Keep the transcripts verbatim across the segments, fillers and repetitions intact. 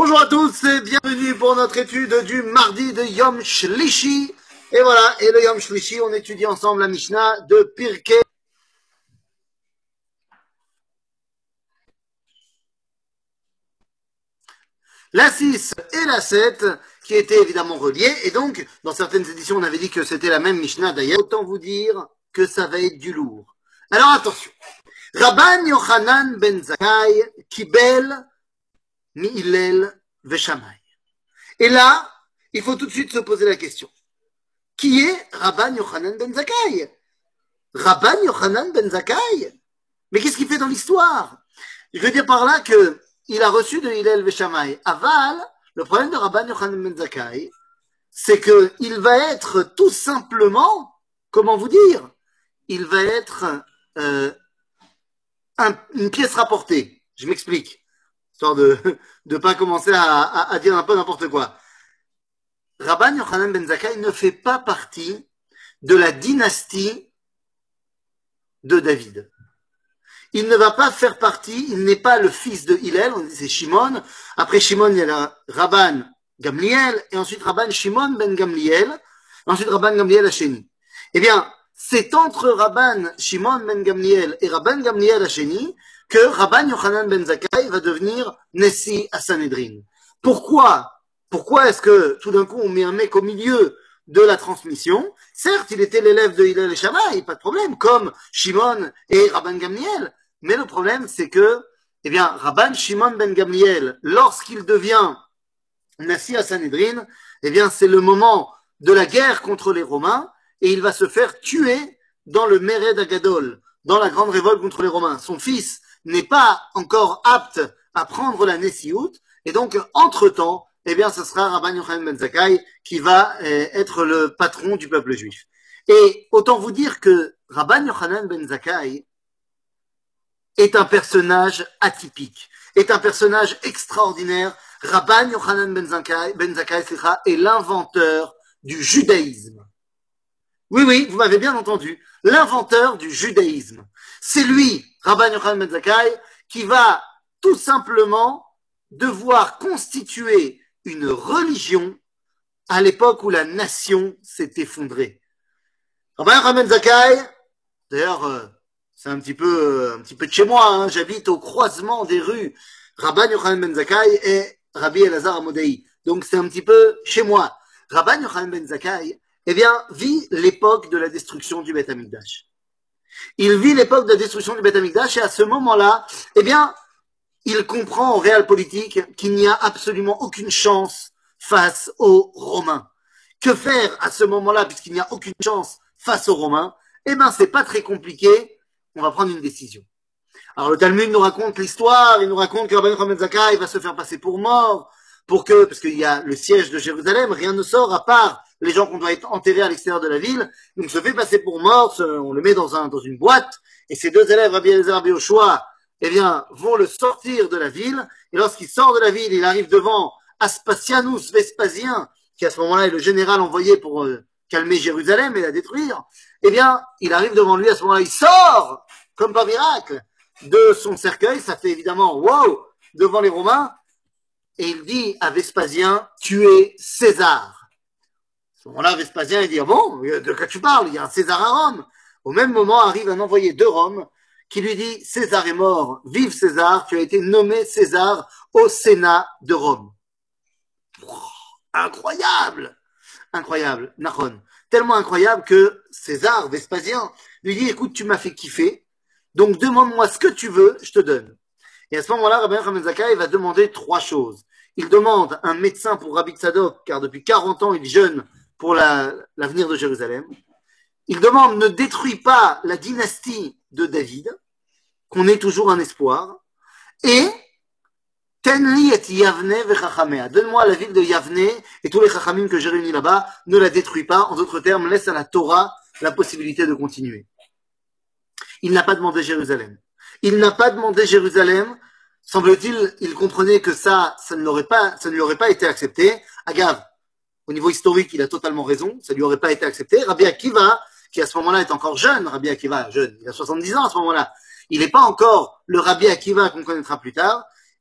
Bonjour à tous et bienvenue pour notre étude du mardi de Yom Shlishi. Et voilà, et le Yom Shlishi, on étudie ensemble la Mishnah de Pirkei. La six et la sept, qui étaient évidemment reliées. Et donc, dans certaines éditions, on avait dit que c'était la même Mishnah d'ailleurs. Autant vous dire que ça va être du lourd. Alors attention. Rabban Yochanan ben Zakkai, Kibel, Mi'ilel, Veshamay. Et là, il faut tout de suite se poser la question. Qui est Rabban Yochanan ben Zakkai? Rabban Yochanan ben Zakkai? Mais qu'est-ce qu'il fait dans l'histoire? Je veux dire par là que il a reçu de Hillel Veshamay. Aval, le problème de Rabban Yochanan ben Zakkai, c'est que il va être tout simplement, comment vous dire, il va être euh, un, une pièce rapportée. Je m'explique, histoire de ne pas commencer à, à, à dire un peu n'importe quoi. Rabban Yochanan ben Zakkai ne fait pas partie de la dynastie de David. Il ne va pas faire partie, il n'est pas le fils de Hillel, on dit c'est Shimon. Après Shimon, il y a la Rabban Gamliel, et ensuite Rabban Shimon ben Gamliel, ensuite Rabban Gamliel Hasheni. Eh bien, c'est entre Rabban Shimon ben Gamliel et Rabban Gamliel Hasheni que Rabban Yochanan ben Zakkai va devenir Nessi à Sanhedrin. Pourquoi? Pourquoi est-ce que tout d'un coup on met un mec au milieu de la transmission? Certes, il était l'élève de Hillel et Shammai, pas de problème, comme Shimon et Rabban Gamliel. Mais le problème, c'est que, eh bien, Rabban Shimon ben Gamliel, lorsqu'il devient Nassi à Sanhedrin, eh bien, c'est le moment de la guerre contre les Romains, et il va se faire tuer dans le Mered Agadol, dans la grande révolte contre les Romains. Son fils n'est pas encore apte à prendre la Nessiout, et donc, entre-temps, eh bien, ce sera Rabban Yochanan ben Zakkai qui va euh, être le patron du peuple juif. Et autant vous dire que Rabban Yochanan ben Zakkai est un personnage atypique, est un personnage extraordinaire. Rabban Yochanan ben Zakkai, ben Zakkai est l'inventeur du judaïsme. Oui, oui, vous m'avez bien entendu. L'inventeur du judaïsme. C'est lui, Rabban Yochanan ben Zakkai, qui va tout simplement devoir constituer une religion à l'époque où la nation s'est effondrée. Rabban Yochanan ben Zakkai, d'ailleurs, euh, c'est un petit peu, euh, un petit peu de chez moi, hein, j'habite au croisement des rues Rabban Yochanan ben Zakkai et Rabbi Elazar Amodei. Donc c'est un petit peu chez moi. Rabban Yochanan ben Zakkai, eh bien, vit l'époque de la destruction du Beth Amikdash. Il vit l'époque de la destruction du Beth Amikdash et à ce moment-là, eh bien, il comprend en réel politique qu'il n'y a absolument aucune chance face aux Romains. Que faire à ce moment-là, puisqu'il n'y a aucune chance face aux Romains? Eh bien, c'est pas très compliqué. On va prendre une décision. Alors, le Talmud nous raconte l'histoire. Il nous raconte que Rabban Yochanan ben Zakkai va se faire passer pour mort, pour que, parce qu'il y a le siège de Jérusalem, rien ne sort à part les gens qu'on doit être enterrés à l'extérieur de la ville. Donc, il se fait passer pour mort. On le met dans un, dans une boîte. Et ses deux élèves, Rabbi Elazar et Rabbi Yoshua, eh bien, vont le sortir de la ville. Et lorsqu'il sort de la ville, il arrive devant Aspasianus Vespasien, qui à ce moment-là est le général envoyé pour euh, calmer Jérusalem et la détruire. Eh bien, il arrive devant lui, à ce moment-là, il sort, comme par miracle, de son cercueil. Ça fait évidemment wow devant les Romains. Et il dit à Vespasien, tuez César. À ce moment-là, Vespasien, il dit, ah bon, de quoi tu parles? Il y a un César à Rome. Au même moment, arrive un envoyé de Rome qui lui dit, César est mort, vive César, tu as été nommé César au Sénat de Rome. Oh, incroyable! Incroyable, Nahon. Tellement incroyable que César, Vespasien, lui dit, écoute, tu m'as fait kiffer, donc demande-moi ce que tu veux, je te donne. Et à ce moment-là, Rabban Yochanan ben Zakkai va demander trois choses. Il demande un médecin pour Rabbi Tzadok, car depuis quarante ans, il jeûne pour la, l'avenir de Jérusalem. Il demande, ne détruis pas la dynastie de David, qu'on ait toujours un espoir. Et, tenli et Yavne vechachamea. Donne-moi la ville de Yavne et tous les chachamim que j'ai réunis là-bas, ne la détruis pas. En d'autres termes, laisse à la Torah la possibilité de continuer. Il n'a pas demandé Jérusalem. Il n'a pas demandé Jérusalem. Semble-t-il, il comprenait que ça, ça ne l'aurait pas, ça ne lui aurait pas été accepté. Agave, au niveau historique, il a totalement raison. Ça ne lui aurait pas été accepté. Rabbi Akiva, qui à ce moment-là est encore jeune, Rabbi Akiva, jeune, il a soixante-dix ans à ce moment-là. Il n'est pas encore le Rabbi Akiva qu'on connaîtra plus tard.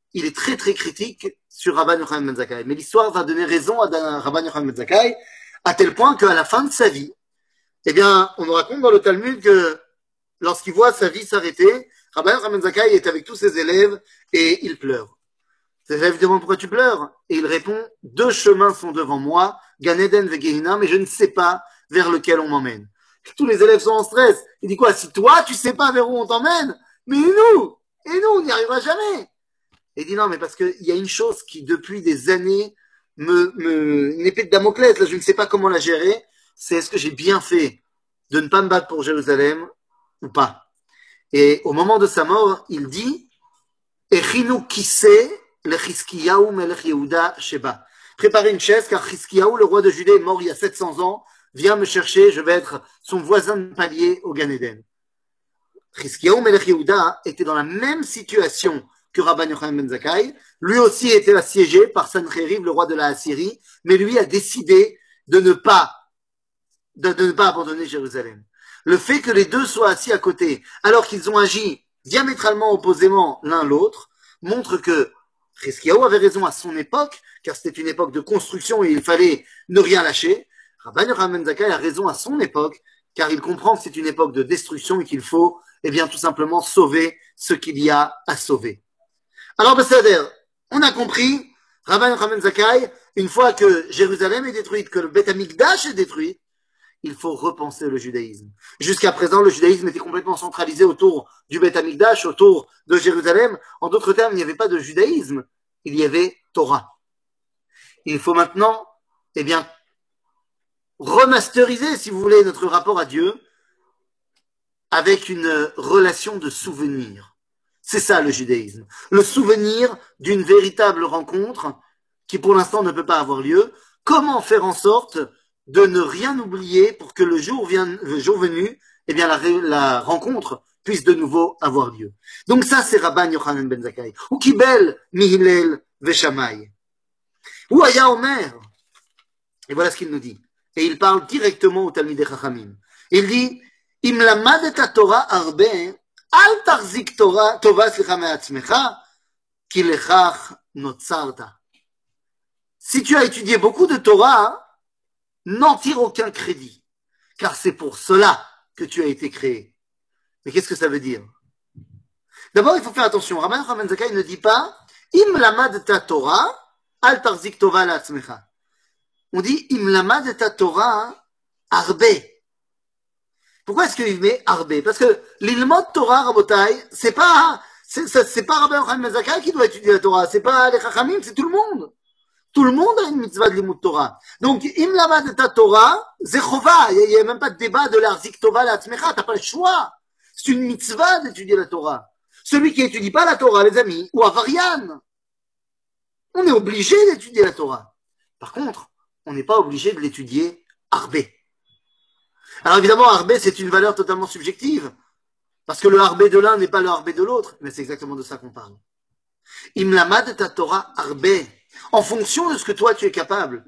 il est très très critique sur Rabban Yochanan ben Zakkai. Mais l'histoire va donner raison à Rabban Yochanan ben Zakkai, à tel point qu'à la fin de sa vie, eh bien, on nous raconte dans le Talmud que lorsqu'il voit sa vie s'arrêter, Rabban Yochanan ben Zakkai est avec tous ses élèves et il pleure. Ses élèves demandent pourquoi tu pleures. Et il répond, deux chemins sont devant moi, Gan Eden et Gehinna, mais je ne sais pas vers lequel on m'emmène. Tous les élèves sont en stress. Il dit quoi? Si toi, tu sais pas vers où on t'emmène, mais nous, et nous, on n'y arrivera jamais. Et il dit non, mais parce qu'il y a une chose qui, depuis des années, me, me, une épée de Damoclès, là, je ne sais pas comment la gérer, c'est est-ce que j'ai bien fait de ne pas me battre pour Jérusalem ou pas. Et au moment de sa mort, il dit, Echinu kissé le Chizkiyahu melech Yehuda sheba. Préparez une chaise, car Chizkiyahu, le roi de Judée, est mort il y a sept cents ans, viens me chercher, je vais être son voisin de palier au Gan Eden. Chizkiyahu melech Yehuda était dans la même situation que Rabban Yochanan ben Zakkai. Lui aussi était assiégé par Sancheriv, le roi de la Assyrie, mais lui a décidé de ne pas, de, de ne pas abandonner Jérusalem. Le fait que les deux soient assis à côté, alors qu'ils ont agi diamétralement opposément l'un l'autre, montre que Chizkiyahu avait raison à son époque, car c'était une époque de construction et il fallait ne rien lâcher. Rabban Yochanan ben Zakkai a raison à son époque, car il comprend que c'est une époque de destruction et qu'il faut, eh bien, tout simplement sauver ce qu'il y a à sauver. Alors, Besséder, on a compris, Rabban Yochanan ben Zakkai, une fois que Jérusalem est détruite, que le Beth Amikdash est détruit, il faut repenser le judaïsme. Jusqu'à présent, le judaïsme était complètement centralisé autour du Beth Amikdash, autour de Jérusalem. En d'autres termes, il n'y avait pas de judaïsme, il y avait Torah. Il faut maintenant, eh bien, remasteriser, si vous voulez, notre rapport à Dieu avec une relation de souvenir. C'est ça le judaïsme. Le souvenir d'une véritable rencontre qui pour l'instant ne peut pas avoir lieu. Comment faire en sorte de ne rien oublier pour que le jour, vienne, le jour venu, eh bien la, la rencontre puisse de nouveau avoir lieu. Donc ça c'est Rabban Yochanan ben Zakkai. Ou Kibel Mihilel Veshamay. Ou Aya Omer. Et voilà ce qu'il nous dit. Et il parle directement au Talmidei Chachamim. Il dit Im lamad et Torah arbe al tarzik Torah tova slicha me'atzmecha ki lechach notzarta. Si tu as étudié beaucoup de Torah, n'en tire aucun crédit, car c'est pour cela que tu as été créé. Mais qu'est-ce que ça veut dire? D'abord, il faut faire attention. Rabban Yochanan ben Zakkai ne dit pas Im lamad ta Torah al tarzik tova la'atzmecha. On dit Im lamad ta Torah arbe. Pourquoi est-ce qu'il met arbe? Parce que l'ilmot Torah, Rabotai, c'est pas, c'est, c'est pas Rabban Yochanan ben Zakkai qui doit étudier la Torah, c'est pas les Chachamim, c'est tout le monde. Tout le monde a une mitzvah de limut Torah. Donc, im lamad ta Torah, c'est chova. Il n'y a, a même pas de débat de l'arzik tova la tzmecha. T'as pas le choix. C'est une mitzvah d'étudier la Torah. Celui qui étudie pas la Torah, les amis, ou avarian, on est obligé d'étudier la Torah. Par contre, on n'est pas obligé de l'étudier arbé. Alors évidemment, arbé, c'est une valeur totalement subjective. Parce que le arbé de l'un n'est pas le arbé de l'autre. Mais c'est exactement de ça qu'on parle. Im lamad ta Torah arbé. En fonction de ce que toi tu es capable.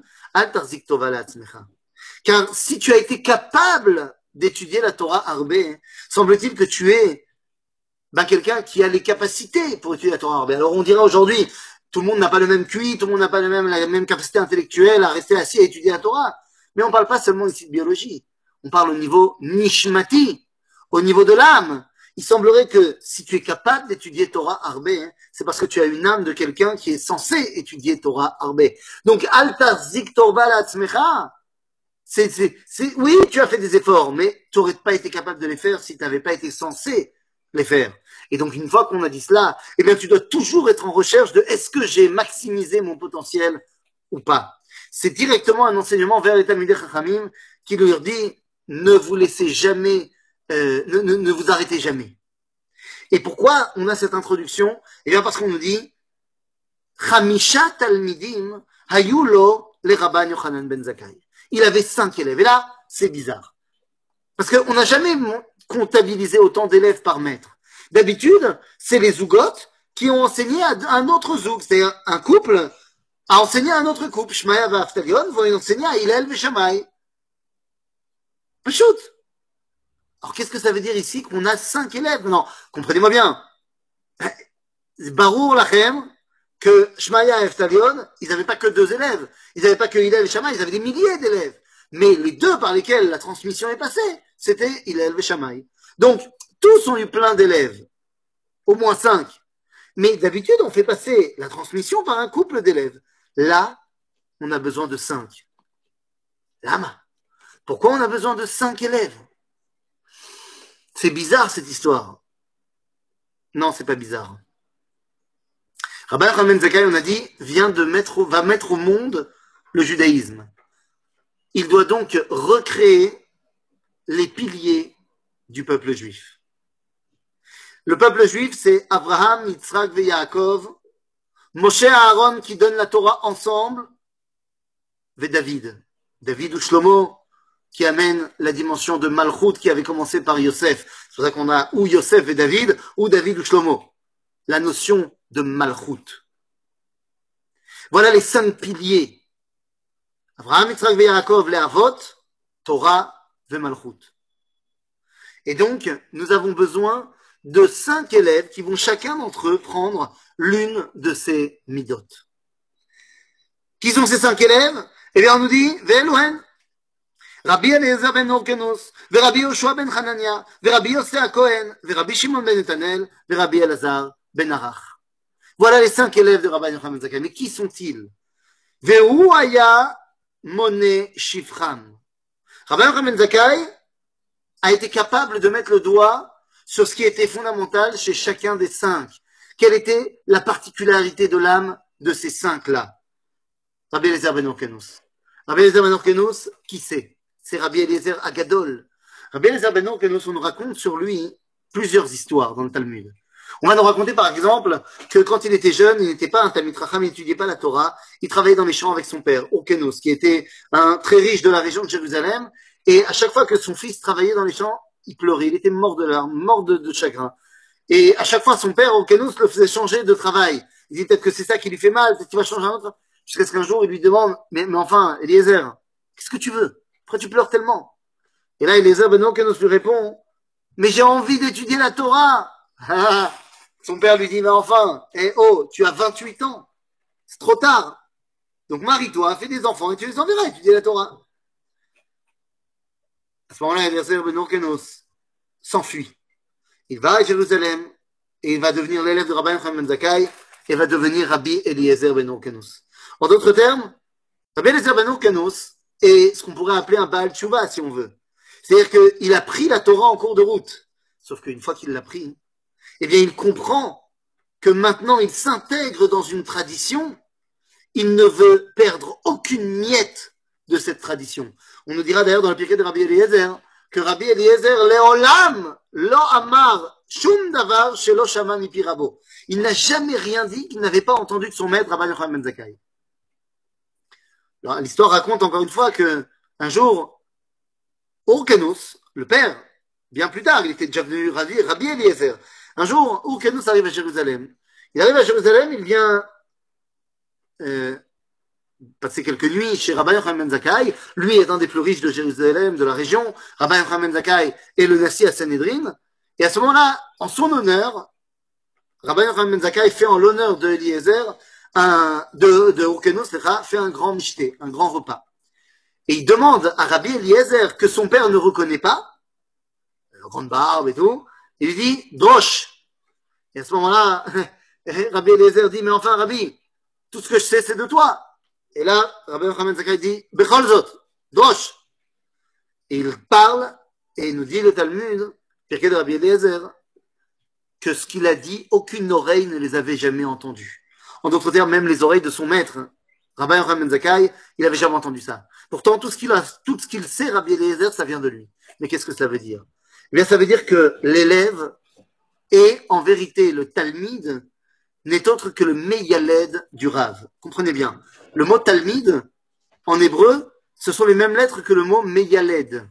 Car si tu as été capable d'étudier la Torah arbé, semble-t-il que tu es ben, quelqu'un qui a les capacités pour étudier la Torah arbé. Alors on dira aujourd'hui, tout le monde n'a pas le même Q I, tout le monde n'a pas le même, la même capacité intellectuelle à rester assis à étudier la Torah. Mais on ne parle pas seulement ici de biologie. On parle au niveau nishmati, au niveau de l'âme. Il semblerait que si tu es capable d'étudier Torah arbé, hein, c'est parce que tu as une âme de quelqu'un qui est censé étudier Torah arbé. Donc, alta zik torba la tzmecha. C'est, c'est, c'est, oui, tu as fait des efforts, mais tu n'aurais pas été capable de les faire si tu n'avais pas été censé les faire. Et donc, une fois qu'on a dit cela, eh bien, tu dois toujours être en recherche de est-ce que j'ai maximisé mon potentiel ou pas. C'est directement un enseignement vers les Talmidei Chachamim qui leur dit ne vous laissez jamais Euh, ne, ne, ne vous arrêtez jamais. Et pourquoi on a cette introduction? Eh bien parce qu'on nous dit Chamisha Talmidim Hayulo le Rabban Yochanan ben Zakkai. Il avait cinq élèves. Et là, c'est bizarre. Parce qu'on n'a jamais comptabilisé autant d'élèves par maître. D'habitude, c'est les zougotes qui ont enseigné à un autre zoug. C'est-à-dire un couple a enseigné à un autre couple. Shmaya et Aftalion vont enseigner à Hillel et Shammai. Peshut. Alors, qu'est-ce que ça veut dire ici qu'on a cinq élèves? Non, comprenez-moi bien. Barour lachem, que Shmaya et Eftalion, ils n'avaient pas que deux élèves. Ils n'avaient pas que Hillel et Shammai, ils avaient des milliers d'élèves. Mais les deux par lesquels la transmission est passée, c'était Hillel et Shammai. Donc, tous ont eu plein d'élèves. Au moins cinq. Mais d'habitude, on fait passer la transmission par un couple d'élèves. Là, on a besoin de cinq. Lama. Pourquoi on a besoin de cinq élèves? C'est bizarre, cette histoire. Non, c'est pas bizarre. Rabbi Yochanan ben Zakkai, on a dit, vient de mettre, va mettre au monde le judaïsme. Il doit donc recréer les piliers du peuple juif. Le peuple juif, c'est Abraham, Yitzhak et Yaakov, Moshe et Aaron qui donnent la Torah ensemble, et David. David ou Shlomo qui amène la dimension de Malchut qui avait commencé par Yosef. C'est pour ça qu'on a ou Yosef et David, ou David ou Shlomo. La notion de Malchut. Voilà les cinq piliers. Abraham, Yitzhak et Yaakov, les Avot, Torah et Malchut. Et donc, nous avons besoin de cinq élèves qui vont chacun d'entre eux prendre l'une de ces midot. Qui sont ces cinq élèves? Eh bien, on nous dit, Ve'eluhen, Rabbi Eliezer ben Orkenos, Rabbi Yoshua ben Hanania, Rabbi Yossé Cohen, Rabbi Shimon ben Netanel, Rabbi Elazar ben Arach. Voilà les cinq élèves de Rabbi Yochanan ben Zakkai. Mais qui sont-ils? Ve'hu haya mone shifram. Rabbi Yochanan ben Zakkai a été capable de mettre le doigt sur ce qui était fondamental chez chacun des cinq. Quelle était la particularité de l'âme de ces cinq-là? Rabbi Eliezer ben Orkenos. Rabbi Eliezer ben Orkenos, qui c'est? C'est Rabbi Eliezer Agadol. Rabbi Eliezer ben Orkenos, on nous raconte sur lui plusieurs histoires dans le Talmud. On va nous raconter par exemple que quand il était jeune, il n'était pas un Talmid Chacham, il n'étudiait pas la Torah, il travaillait dans les champs avec son père, Orkenos, qui était un très riche de la région de Jérusalem, et à chaque fois que son fils travaillait dans les champs, il pleurait, il était mort de larmes, mort de, de chagrin. Et à chaque fois, son père, Orkenos, le faisait changer de travail. Il dit peut-être que c'est ça qui lui fait mal, peut-être qu'il va changer un autre. Jusqu'à ce qu'un jour, il lui demande, mais, mais enfin, Eliezer, qu'est-ce que tu veux? Pourquoi tu pleures tellement? Et là, Eliezer ben Orkenos lui répond, mais j'ai envie d'étudier la Torah. Son père lui dit, mais enfin, eh oh, tu as vingt-huit ans. C'est trop tard. Donc marie-toi, fais des enfants et tu les enverras étudier la Torah. À ce moment-là, Eliezer ben Orkenos s'enfuit. Il va à Jérusalem et il va devenir l'élève de Rabbi Yochanan ben Zakkai et va devenir Rabbi Eliezer ben Orkenos. En d'autres termes, Rabbi Eliezer ben Orkenos est ce qu'on pourrait appeler un Baal Tshuva, si on veut. C'est-à-dire qu'il a pris la Torah en cours de route. Sauf qu'une fois qu'il l'a pris, eh bien, il comprend que maintenant il s'intègre dans une tradition. Il ne veut perdre aucune miette de cette tradition. On nous dira d'ailleurs dans le Pirkei de Rabbi Eliezer que Rabbi Eliezer, Leolam, Lo Amar, Shum Davar, Shelo Shama Mipi Rabo. Il n'a jamais rien dit qu'il n'avait pas entendu de son maître, Rabbi Yochanan ben Zakkai. Alors, l'histoire raconte encore une fois que un jour, Orkenos, le père, bien plus tard, il était déjà venu Rabbi, Rabbi Eliezer. Un jour, Orkenos arrive à Jérusalem. Il arrive à Jérusalem, il vient euh, passer quelques nuits chez Rabbi Yochanan ben Zakkai. Lui est un des plus riches de Jérusalem, de la région. Rabbi Yochanan ben Zakkai est le nasi à Sanhedrin. Et à ce moment-là, en son honneur, Rabbi Yochanan ben Zakkai fait en l'honneur de Eliezer, un, de, de Orkenos, fait un grand michté, un grand repas. Et il demande à Rabbi Eliezer, que son père ne reconnaît pas, la grande barbe et tout, il lui dit, Drosh. Et à ce moment-là, Rabbi Eliezer dit, mais enfin, Rabbi, tout ce que je sais, c'est de toi. Et là, Rabbi Yochanan ben Zakkai dit, Bechol Zot, Drosh. Et il parle, et il nous dit le Talmud, Pirkei de Rabbi Eliezer, que ce qu'il a dit, aucune oreille ne les avait jamais entendus. En d'autres termes, même les oreilles de son maître, Rabbi Yochanan ben Zakkai, il n'avait jamais entendu ça. Pourtant, tout ce qu'il a, tout ce qu'il sait, Rabbi Eliezer, ça vient de lui. Mais qu'est-ce que ça veut dire? Eh bien, ça veut dire que l'élève est, en vérité, le Talmid n'est autre que le Meyaled du Rav. Comprenez bien. Le mot Talmid, en hébreu, ce sont les mêmes lettres que le mot Meyaled.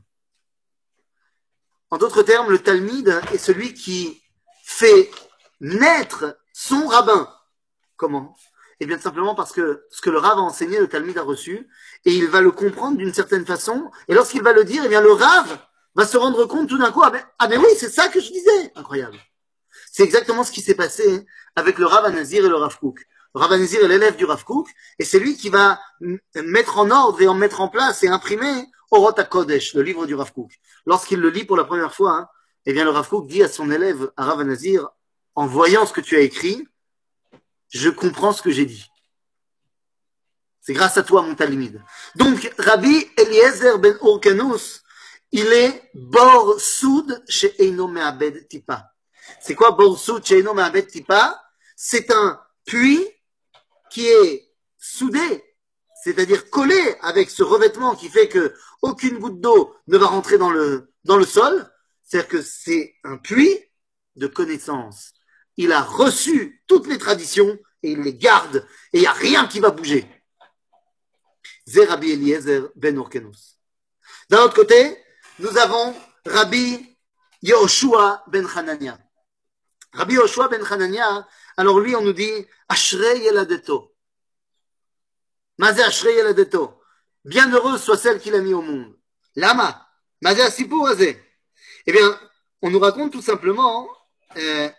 En d'autres termes, le Talmid est celui qui fait naître son rabbin. Comment? Eh bien, simplement parce que ce que le Rav a enseigné, le Talmid a reçu, et il va le comprendre d'une certaine façon, et lorsqu'il va le dire, eh bien, le Rav va se rendre compte tout d'un coup, ah mais, ah mais oui, c'est ça que je disais. Incroyable. C'est exactement ce qui s'est passé avec le Rav Anazir et le Rav Kook. Rav Nazir est l'élève du Rav Kook, et c'est lui qui va mettre en ordre et en mettre en place et imprimer Orot HaKodesh, le livre du Rav Kook. Lorsqu'il le lit pour la première fois, hein, eh bien le Rav Kook dit à son élève, à Rav Nazir, en voyant ce que tu as écrit, je comprends ce que j'ai dit. C'est grâce à toi, mon Talmid. Donc, Rabbi Eliezer ben Orkanous, il est Bor Soud chez Eino Me'abed Tipa. C'est quoi Bor Soud chez Eino Me'abed Tipa? C'est un puits qui est soudé, c'est-à-dire collé avec ce revêtement qui fait que aucune goutte d'eau ne va rentrer dans le, dans le sol. C'est-à-dire que c'est un puits de connaissance. Il a reçu toutes les traditions et il les garde et il n'y a rien qui va bouger. C'est Rabbi Eliezer ben Orkanous. D'un autre côté, nous avons Rabbi Yehoshua ben Hanania. Rabbi Yehoshua ben Hanania, alors lui, on nous dit Ashrei Yeladeto. Mazé Ashrei Yeladeto. Bienheureuse soit celle qu'il a mis au monde. Lama. Mazé Asipur Azé. Eh bien, on nous raconte tout simplement. Euh,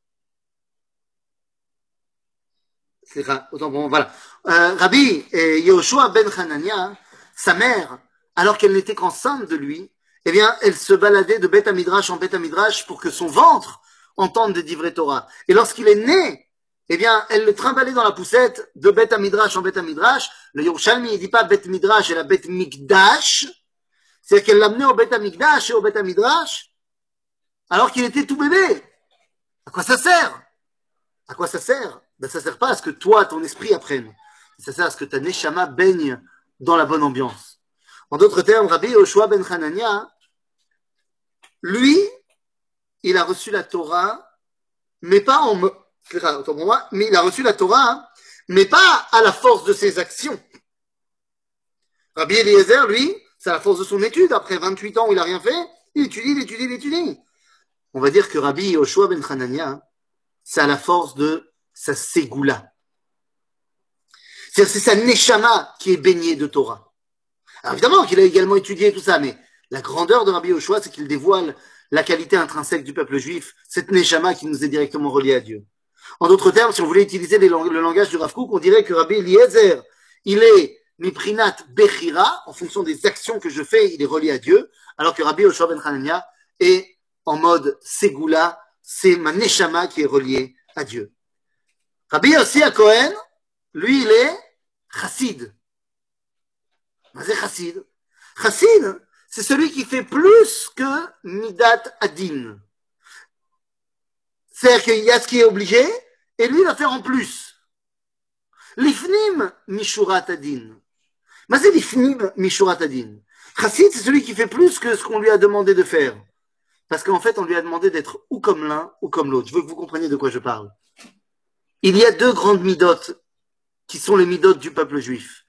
c'est autant bon, voilà. Euh, Rabbi Yehoshua ben Hanania, sa mère, alors qu'elle n'était qu'enceinte de lui, eh bien, elle se baladait de Beth Midrash en Beth Midrash pour que son ventre entende des divrei Torah. Et lorsqu'il est né, eh bien, elle le trimballait dans la poussette de Beth Midrash en Beth Midrash. Le Yerushalmi, il dit pas Beth Midrash, elle a Beth Mikdash. C'est-à-dire qu'elle l'amenait au Beth Mikdash et au Beth Midrash, alors qu'il était tout bébé. À quoi ça sert? À quoi ça sert? Ben, ça sert pas à ce que toi, ton esprit apprenne. Ça sert à ce que ta neshama baigne dans la bonne ambiance. En d'autres termes, Rabbi Yehoshua ben Hanania, lui, il a reçu la Torah, mais pas en, autant pour moi, mais il a reçu la Torah, mais pas à la force de ses actions. Rabbi Eliezer, lui, c'est à la force de son étude. Après vingt-huit ans où il n'a rien fait, il étudie, il étudie, il étudie. On va dire que Rabbi Yehoshua ben Hanania, c'est à la force de sa ségoula. C'est-à-dire c'est sa neshama qui est baignée de Torah. Alors évidemment qu'il a également étudié tout ça, mais la grandeur de Rabbi Yehoshua, c'est qu'il dévoile la qualité intrinsèque du peuple juif, cette neshama qui nous est directement reliée à Dieu. En d'autres termes, si on voulait utiliser les lang- le langage du Rav Kook, on dirait que Rabbi Eliezer, il est miprinat bechira, en fonction des actions que je fais, il est relié à Dieu, alors que Rabbi Yehoshua ben Hanania est en mode ségoula, c'est ma neshama qui est reliée à Dieu. Rabbi Yossi HaKohen, lui, il est chassid. C'est chassid. Chassid, c'est celui qui fait plus que midat adin. C'est-à-dire qu'il y a ce qui est obligé, et lui, il va faire en plus. L'ifnim mishurat adin. Mais c'est l'ifnim mishurat adin. Chassid, c'est celui qui fait plus que ce qu'on lui a demandé de faire. Parce qu'en fait, on lui a demandé d'être ou comme l'un ou comme l'autre. Je veux que vous compreniez de quoi je parle. Il y a deux grandes midotes qui sont les midotes du peuple juif.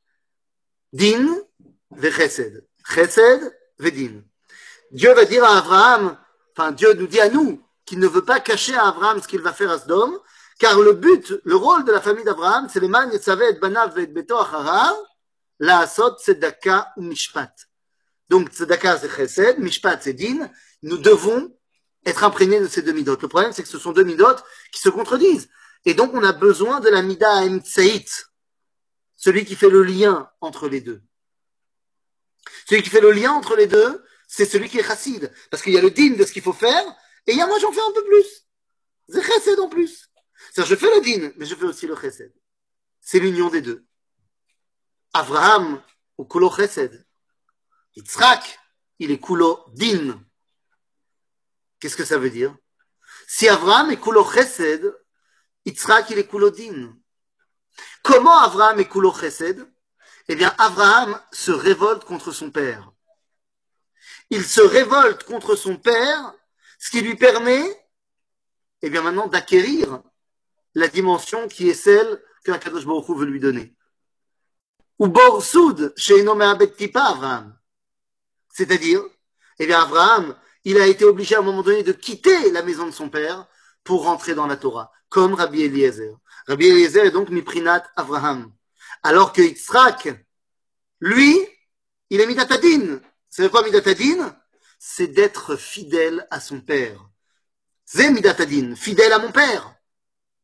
Din ve chesed. Chesed ve din. Dieu va dire à Abraham, enfin Dieu nous dit à nous, qu'il ne veut pas cacher à Abraham ce qu'il va faire à Sodome, car le but, le rôle de la famille d'Abraham, c'est les man yetzavet et banav et beto acharav, la asot tzedaka ou mishpat. Donc tzedaka c'est chesed, mishpat c'est din. Nous devons être imprégnés de ces deux midotes. Le problème, c'est que ce sont deux midotes qui se contredisent. Et donc, on a besoin de la mida emtsaït, celui qui fait le lien entre les deux. Celui qui fait le lien entre les deux, c'est celui qui est chassid. Parce qu'il y a le din de ce qu'il faut faire, et il y a moi, j'en fais un peu plus. C'est chesed en plus. C'est-à-dire, je fais le din, mais je fais aussi le chesed. C'est l'union des deux. Abraham, ou kulo chesed. Yitzhak, il est kulo din. Qu'est-ce que ça veut dire? Si Abraham est kulo chesed, Yitzhak, il est kulo din. Comment Abraham est kulo chesed? Eh bien, Abraham se révolte contre son père. Il se révolte contre son père, ce qui lui permet, eh bien, maintenant d'acquérir la dimension qui est celle que Akadosh Baruch Hu veut lui donner. Ou bor soud, she'eino me'abed kipa, Abraham. C'est-à-dire, eh bien, Abraham, il a été obligé à un moment donné de quitter la maison de son père pour rentrer dans la Torah, comme Rabbi Eliezer. Rabbi Eliezer est donc miprinat Abraham. Alors que Yitzhak, lui, il est midatadin. C'est quoi midatadin? C'est d'être fidèle à son père. C'est midatadin, fidèle à mon père.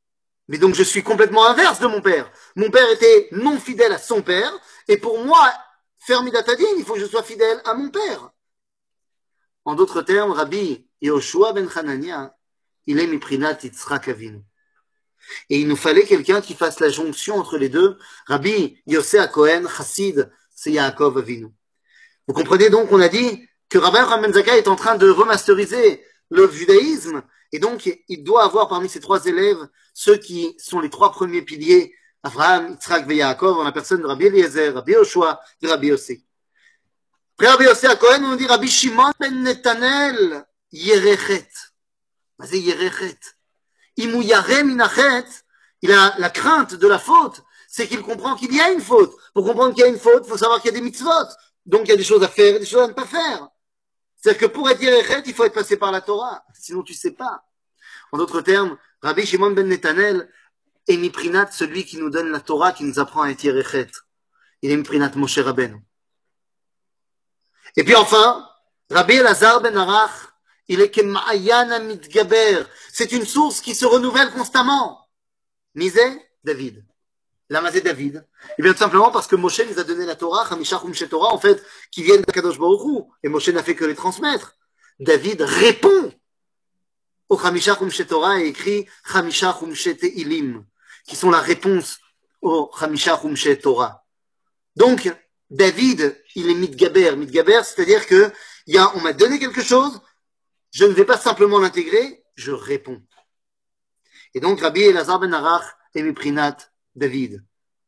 Mais donc je suis complètement inverse de mon père. Mon père était non fidèle à son père, et pour moi, faire Midat Hadin, il faut que je sois fidèle à mon père. En d'autres termes, Rabbi Yehoshua ben Hanania, il est Miprinat Yitzhak Avinu. Et il nous fallait quelqu'un qui fasse la jonction entre les deux. Rabbi Yosef Cohen, Chassid, c'est Yaakov Avinu. Vous comprenez donc, on a dit que Rabbi Abraham ben Zakkai est en train de remasteriser le judaïsme, et donc il doit avoir parmi ses trois élèves ceux qui sont les trois premiers piliers, Abraham, Yitzhak et Yaakov, en la personne de Rabbi Eliezer, Rabbi Yoshua et Rabbi Yosef. Après Rabbi Yosef Cohen, on dit Rabbi Shimon ben Netanel, Yerechet. C'est Yerechet. Imou Yareh Minachet, il a la crainte de la faute, c'est qu'il comprend qu'il y a une faute. Pour comprendre qu'il y a une faute, il faut savoir qu'il y a des mitzvot. Donc il y a des choses à faire et des choses à ne pas faire. C'est-à-dire que pour être Yerechet, il faut être passé par la Torah. Sinon tu sais pas. En d'autres termes, Rabbi Shimon ben Netanel est Miprinat, celui qui nous donne la Torah, qui nous apprend à être Yerechet. Il est Miprinat Moshe Rabbeinu. Et puis enfin, Rabbi Elazar ben Arach, il est Kema'ayana Mitgaber. C'est une source qui se renouvelle constamment. Misé, David. Lamazé David. Et bien tout simplement parce que Moshe nous a donné la Torah, Chamisha Chumshe Torah, en fait, qui viennent d'Akadosh Baruch Hu. Et Moshe n'a fait que les transmettre. David répond au Chamisha Chumshe Torah et écrit Chamisha Chumshe Teilim, qui sont la réponse au Chamisha Chumshe Torah. Donc, David, il est Mitgaber. Mitgaber, c'est-à-dire que il y a, on m'a donné quelque chose, je ne vais pas simplement l'intégrer, je réponds. Et donc, Rabbi Elazar ben Arach est Miprinat David.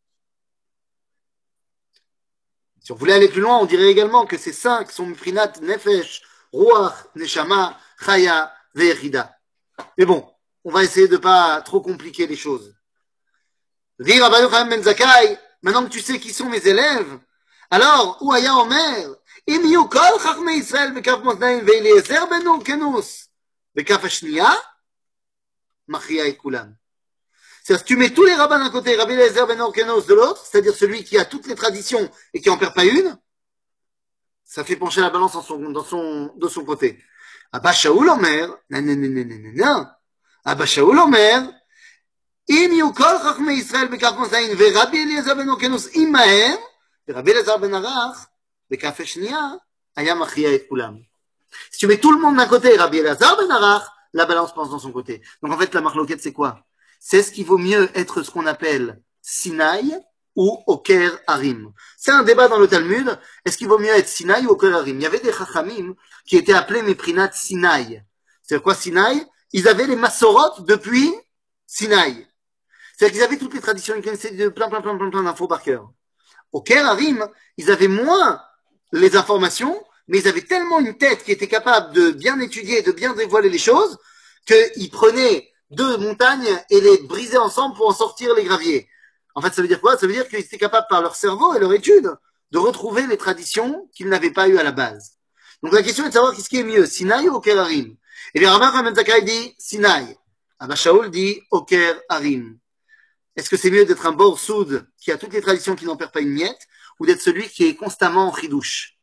Si on voulait aller plus loin, on dirait également que ces cinq sont Miprinat Nefesh, Ruach, Neshama, Chaya, Ve'echida. Mais bon, on va essayer de ne pas trop compliquer les choses. Dit Rabbi Yochanan ben Zakkai, maintenant que tu sais qui sont mes élèves, alors, où Aya Omer, אם יהיו כל חכמי ישראל בכף מאזניים ואליעזר בן הורקנוס בכף השנייה, מכריע את כולם. C'est-à-dire, si tu mets tous les rabbins d'un côté, Rabbi Eliezer ben Horkenos de l'autre, c'est-à-dire celui qui a toutes les traditions et qui en perd pas une, ça fait pencher la balance dans son, dans son, de son côté. Abba Shaul Omer, nananananana, Abba Shaul Omer, אם יהיו כל חכמי ישראל בכף מאזניים ורבי אליעזר בן הורקנוס עמהם, ורבי אלעזר בן ערך, בכף השנייה, היה מכריע את כולם. Si tu mets tout le monde d'un côté, Rabbi Elazar ben Arach, la balance pense dans son côté. Donc en fait, la marloquette, c'est quoi? C'est ce qu'il vaut mieux être ce qu'on appelle Sinaï ou Oker Harim. C'est un débat dans le Talmud. Est-ce qu'il vaut mieux être Sinaï ou Oker Harim? Il y avait des Chachamim qui étaient appelés Miprinat Sinaï. C'est quoi Sinaï? Ils avaient les Massorot depuis Sinaï. C'est-à-dire qu'ils avaient toutes les traditions, ils connaissaient de plein, plein, plein, plein, plein d'infos par cœur. Oker Harim, ils avaient moins les informations, mais ils avaient tellement une tête qui était capable de bien étudier, de bien dévoiler les choses, qu'ils prenaient deux montagnes et les brisaient ensemble pour en sortir les graviers. En fait, ça veut dire quoi? Ça veut dire qu'ils étaient capables par leur cerveau et leur étude de retrouver les traditions qu'ils n'avaient pas eues à la base. Donc la question est de savoir qu'est-ce qui est mieux, Sinaï ou Oker Harim? Et bien, Rabbi Abraham ben Zakkai dit Sinaï. Abba Shaul dit Oker Harim. Est-ce que c'est mieux d'être un bor soud qui a toutes les traditions qui n'en perd pas une miette, ou d'être celui qui est constamment en chidouche?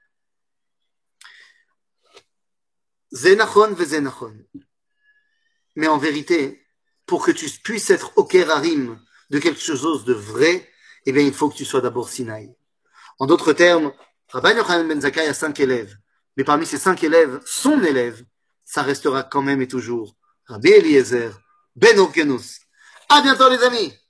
Zenachon ve zenachon. Mais en vérité, pour que tu puisses être Oker Harim de quelque chose de vrai, eh bien, il faut que tu sois d'abord Sinaï. En d'autres termes, Rabbi Yochanan ben Zakkai a cinq élèves, mais parmi ces cinq élèves, son élève, ça restera quand même et toujours Rabbi Eliezer ben Horkenus. À bientôt les amis!